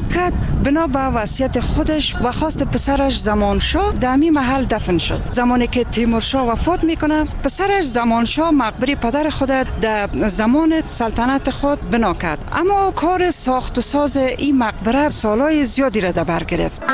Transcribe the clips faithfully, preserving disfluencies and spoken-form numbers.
کرد. بنا به وصیت خودش و خواست پسرش زمانشاه در همین محل دفن شد. زمانی که تیمورشاه وفات میکنه، پسرش زمانشاه مقبره پدر خود در زمان سلطنت خود بنا کرد. اما کار ساخت و ساز این مقبره سالهای زیادی را در بر گرفت.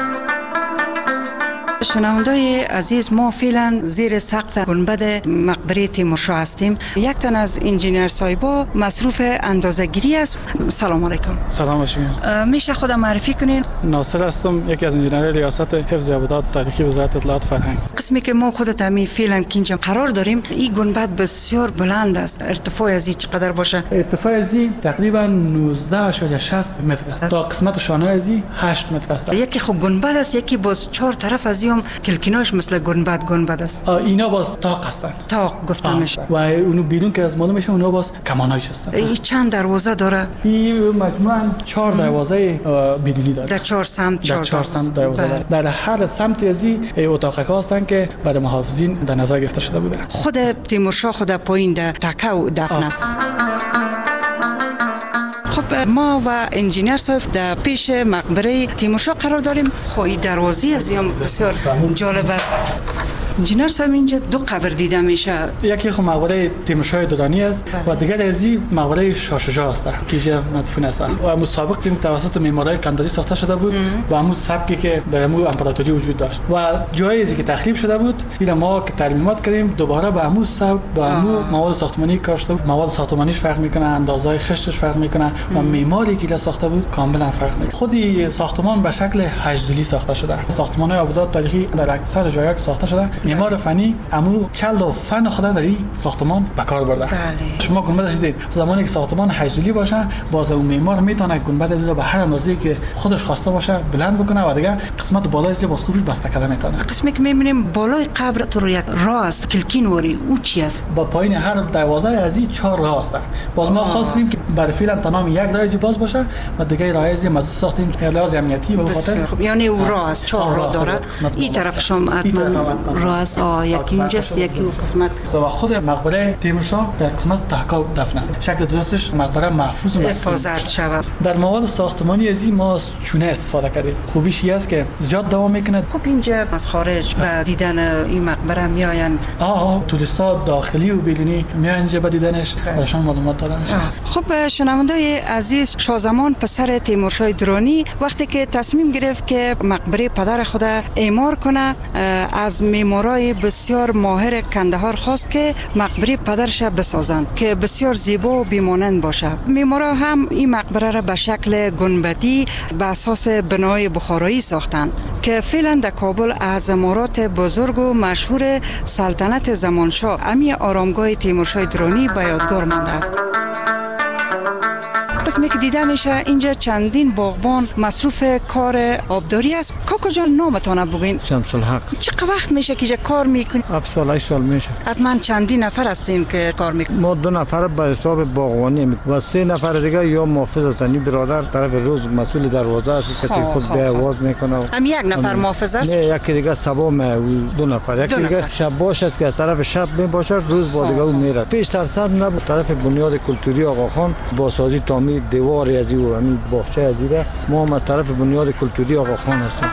شنوندای عزیز، ما فعلا زیر سقف گنبد مقبره تیمورشاه هستیم. یک تن از انجینیر صاحبا مصروف اندازه‌گیری است. سلام علیکم. سلام علیکم. میشه خود معرفی کنین؟ ناصر هستم، یکی از انجینرهای ریاست حفظ ابداع تاریخی وزارت اطلاعات فرهنگ. قسمی که ما خودت همین فعلا که اینجا قرار داریم، این گنبد بسیار بلند است. ارتفاع از این چقدر باشه؟ ارتفاع از این تقریبا نوزده اشاریه شصت متر است. تا قسمت شانه از این هشت متر است. یکی خب گنبد است، یکی باز چهار طرف از این کلکیناش مثل گنبد گنبد است. اینا باز طاق هستن. طاق گفته میشه. و اونو بیرون که از معلوم میشه اونا باز کمانایش هستن. این چند دروازه داره؟ این مجموعاً چهار دروازه بیرونی داره. در چهار سمت چهار, چهار سمت دروازه داره. در هر سمت از این اتاق‌ها هستن که برای محافظین در نظر گرفته شده بوده. خود تیمورشاه خود پایین در تکه و دفن است. خب ما و انجینیر صاحب در پیش مقبره تیمورشاه قرار داریم. خب این دروازه از این بسیار جالب است. انجینیر صاحب، اینجا دو قبر دیده میشه. یکی خب مقبره تیمورشاه درانی است و دیگر از این مقبره شاه شجاع است که اینجا مدفون است. و مسابق تیم توسط معمارای کنداری ساخته شده بود و همون سبکی که در همون امپراتوری وجود داشت و جایی که تخریب شده بود، این ما که ترمیمات کردیم دوباره به همون سبک با همون مواد ساختمانی کار شده. مواد ساختمانیش فرق میکنه، اندازهای خشتش فرق میکنه و معماری که ساخته بود کاملا فرق میکنه. خودی ساختمان به شکل هجدلی ساخته شده. ساختمان‌های ابداع تاریخی در اکثر جاها که ساخته شده، معمار فنی امو چل و فن خود در این ساختمان به کار برده. بله. شما گنبدش دیدین زمانی که ساختمان هجدلی باشه، باز اون معمار میتونه گنبد از رو به هر اندازه‌ای که خودش خواسته باشه بلند بکنه و دیگه قسمت بالای از باز خوبش بسته کردن میتونه. قسمی که میبینیم بالای قبر تو یک راه است، کلکین وری او چی است؟ با پایین هر دروازه از این چهار راه است. باز ما خواستیم که برای فعلا تمام یک راه باز باشه و دیگه راه از مزه ساختیم لحاظ امنیتی به خاطر. یعنی او راه است، چهار راه داره. این طرف شما حتما راه است. یکی اینجاست، یکی اون قسمت. و خود مقبره تیمورشاه در قسمت تحکا دفن است. شکل درستش مقبره محفوظ و حفاظت شود. در مواد ساختمانی از این ما چونه استفاده کردیم. خوبیش این است که زیاد دوام میکنه. خب اینجا از خارج به دیدن این مقبره میآیند. آه توریستا داخلی و بیرونی میآیند اینجا به دیدنش براشون معلومات داده میشه. خب شنوندای عزیز، شاهزمان پسر تیمورشاه درانی وقتی که تصمیم گرفت که مقبره پدر خود اعمار کنه، از معمارای بسیار ماهر کندهار خواست که مقبره پدرش بسازند که بسیار زیبا و بیمانند باشه. معمارا هم این مقبره را به شکل گنبدی به اساس بنای بخارایی ساختند که فعلا در کابل از عمارات بزرگ و مشهور سلطنت زمانشاه امی آرامگاه تیمورشاه درانی به یادگار مانده است. قسمی که دیده میشه اینجا چندین باغبان مصروف کار آبداری است. کاکا جان نامتانه بگین. شمس الحق. چقدر وقت میشه که کار میکنی؟ هفت سال هشت سال میشه. حتما چندین نفر هستین که کار میکنین؟ ما دو نفر به حساب باغبانی و سه نفر دیگه یا محافظ هستن. این برادر طرف روز مسئول دروازه است، کسی خود به آواز میکنه. هم یک نفر محافظ است؟ نه، یکی دیگه صبح دو نفر. یکی دیگه شب باش است که از طرف شب می باشه، روز با دیگه اون میره. پیش تر سر نبود طرف بنیاد کلتوری آقاخان با سازی تعمیر دیوار از او همین باغچه از ایره. ما هم از طرف بنیاد کلتوری آقاخان هستیم.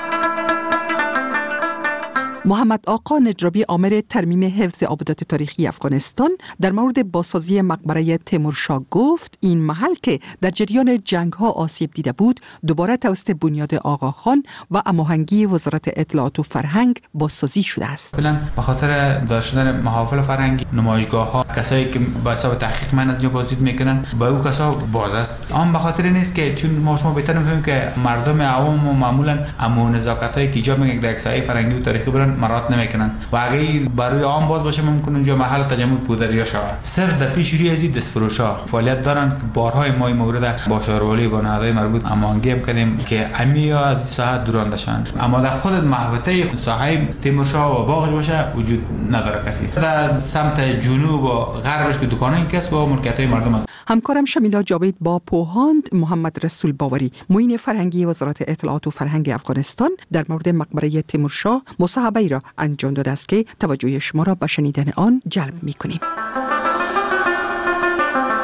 محمد آقا نجرابی آمر ترمیم حفظ ابداع تاریخی افغانستان در مورد بازسازی مقبره تیمورشاه گفت این محل که در جریان جنگ ها آسیب دیده بود دوباره توسط بنیاد آقاخان و هماهنگی وزارت اطلاعات و فرهنگ بازسازی شده است. فعلا به خاطر داشتن محافل فرهنگی، نمایشگاه ها، کسایی که با حساب تحقیق من از اینجا بازدید میکنن با او کسا باز است. آن به خاطر نیست که چون ما شما بهتر میفهمیم که مردم عوام و معمولا امو نزاکتایی که ایجاب میکنه در سایه فرهنگی و تاریخی برن مرات نمیکنن و اگه برای عام باز باشه ممکنه اونجا محل تجمع پودریا شود. صرف در پیش روی ازی دست فروشا فعالیت دارن. بارهای ما این مورد با شاروالی با نهادهای مربوط هماهنگی هم کردیم که امیا از ساحه دوران داشتن، اما در خود محوطه ساحه تیمورشاه و باغش باشه وجود نداره کسی. در سمت جنوب و غربش که دکانای کس و ملکیت‌های مردم است. همکارم شمیلا جاوید با پوهاند محمد رسول باوری معین فرهنگی وزارت اطلاعات و فرهنگ افغانستان در مورد مقبره تیمورشاه مصاحبه‌ای را انجام داده است که توجه شما را به شنیدن آن جلب می‌کنیم.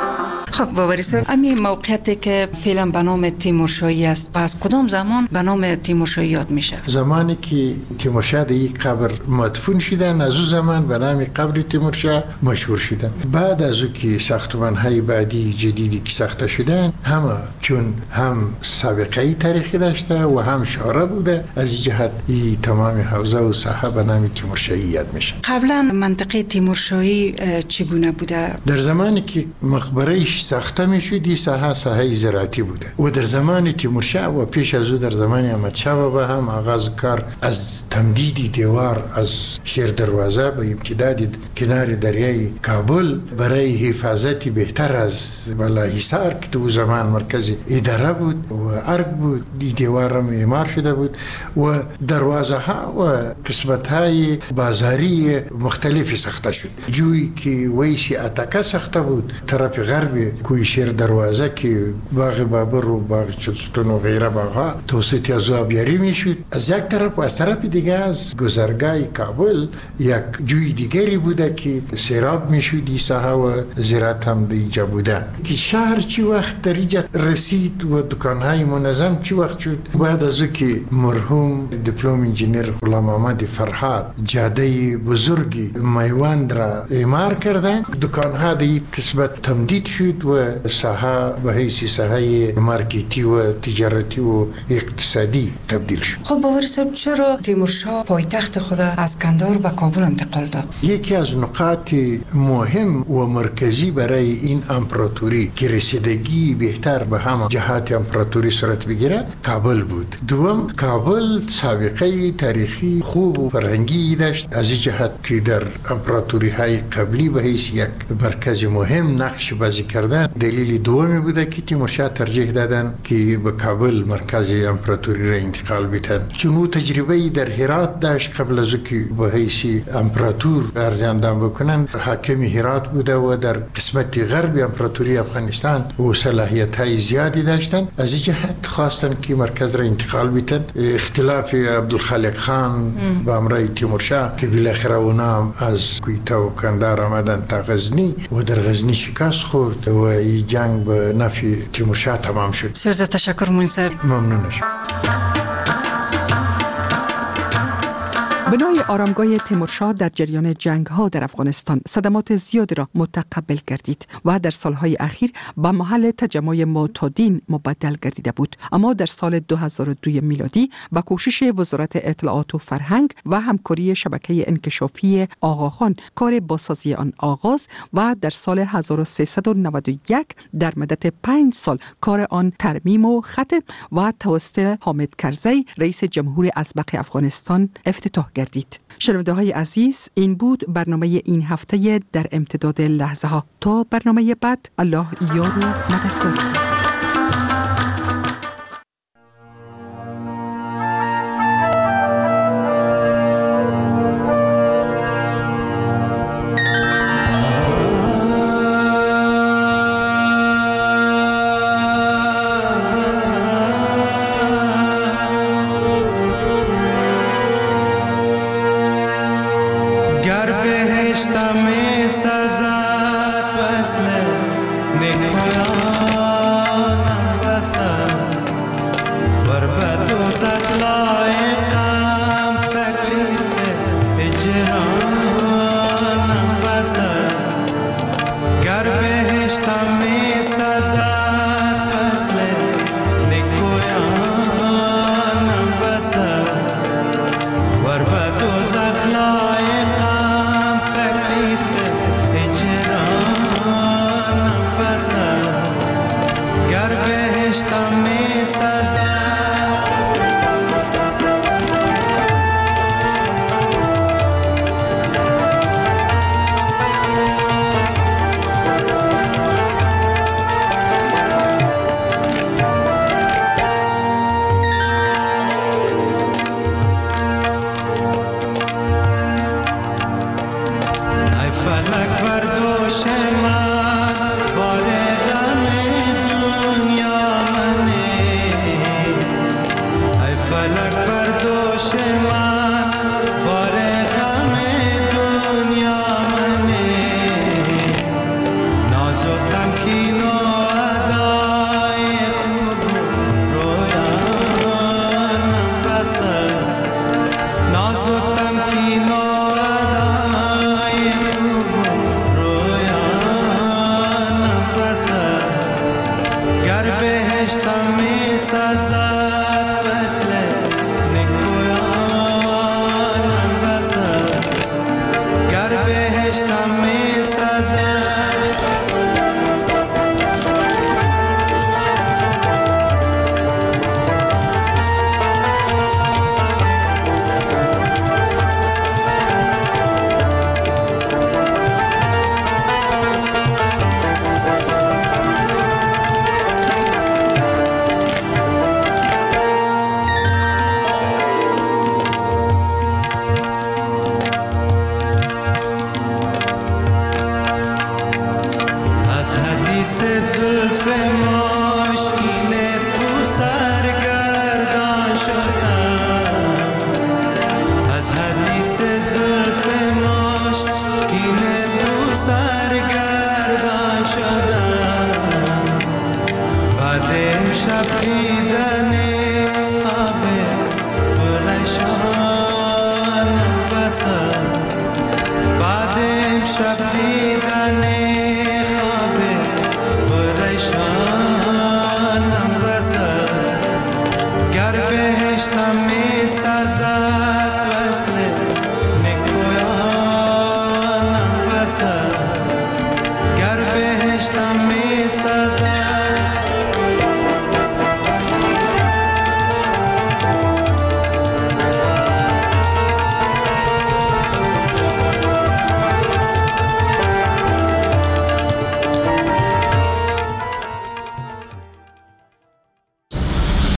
خب باوری صاحب، امی موقعیتی که فعلا به نام تیمورشاهی است، از کدام زمان به نام تیمورشاهی یاد میشه؟ زمانی که تیمورشاه در یک قبر مدفون شدن، از اون زمان به نام قبر تیمورشاه مشهور شدن. بعد از اون که ساختمان‌های بعدی جدیدی که ساخته شدن، همه چون هم سابقه تاریخی داشته و هم شهره بوده، از جهت ای تمام حوزه و ساحه به نام تیمورشاهی یاد میشه. قبلا منطقه تیمورشاهی چگونه بوده؟ در زمانی که مقبرهش ساخته میشد، این ساحه ساحه زراعتی بوده و در زمان تیمورشاه و پیش از او در زمان احمدشاه بابا هم آغاز کار از تمدید دیوار از شیر دروازه به امتداد کنار دریای کابل برای حفاظت بهتر از بالا حصار که تو زمان مرکز اداره بود و ارگ بود. دی دیوار هم اعمار شده بود و دروازه ها و قسمت های بازاری مختلفی ساخته شد. جوی که ویسی اتاکا ساخته بود طرف غرب کوی شیر دروازه که باغ بابر و باغ چلستون و غیره باغا توسط از آبیاری میشد. از یک طرف و از طرف دیگه از گذرگاه کابل یک جوی دیگری بوده که سیراب میشد. این ساحه و زراعت هم دیجا بوده که شهر چی وقت در اینجا رسید و دکانهای منظم چی وقت شد. بعد از او که مرحوم دیپلم انجینیر غلام محمد فرهاد جاده بزرگی میوند را اعمار کردن، دکانها در یک قسمت تمدید شد و ساحه به حیث ساحه مارکتی و تجارتی و اقتصادی تبدیل شد. خب باوری صاحب، چرا تیمورشاه پایتخت خود از کندهار به کابل انتقال داد؟ یکی از نقاط مهم و مرکزی برای این امپراتوری که رسیدگی بهتر به همه جهات امپراتوری صورت بگیره کابل بود. دوم، کابل سابقه تاریخی خوب و فرهنگی داشت، از این جهت که در امپراتوری های قبلی به حیث یک مرکز مهم نقش بازی کردن. دلیل دومی بوده که تیمورشاه ترجیح دادن که به کابل مرکز امپراتوری را انتقال بدن، چون او تجربه در هرات داشت قبل از که به حیث امپراتور عرض اندام بکنن. حاکم هرات بوده و در قسمت غرب امپراتوری افغانستان و صلاحیت های زیادی داشتن، از این جهت خواستن که مرکز را انتقال بدن. اختلاف عبدالخالق خان با امرای تیمورشاه که بالاخره اونا از کویتا و کندهار آمدن تا غزنی و در غزنی شکست خورد و این جنگ به نفع تیمورشاه تمام شد. سرزا تشکر موین صاحب. ممنونش. بنای آرامگاه تیمورشاه در جریان جنگ‌ها در افغانستان صدمات زیادی را متقبل گردید و در سالهای اخیر به محل تجمع معتادین مبدل گردیده بود. اما در سال دو هزار و دو میلادی با کوشش وزارت اطلاعات و فرهنگ و همکاری شبکه انکشافی آقاخان کار بازسازی آن آغاز و در سال هزار و سیصد و نود و یک در مدت پنج سال کار آن ترمیم و ختم و توسط حامد کرزی رئیس جمهور اسبق افغانستان افتتاح گردید. شنونده های عزیز، این بود برنامه این هفته در امتداد لحظه ها. تا برنامه بعد، الله یار و مددگار. Thank you. بهشتم می سازد. زلف مشکین تو سرگردان شدم.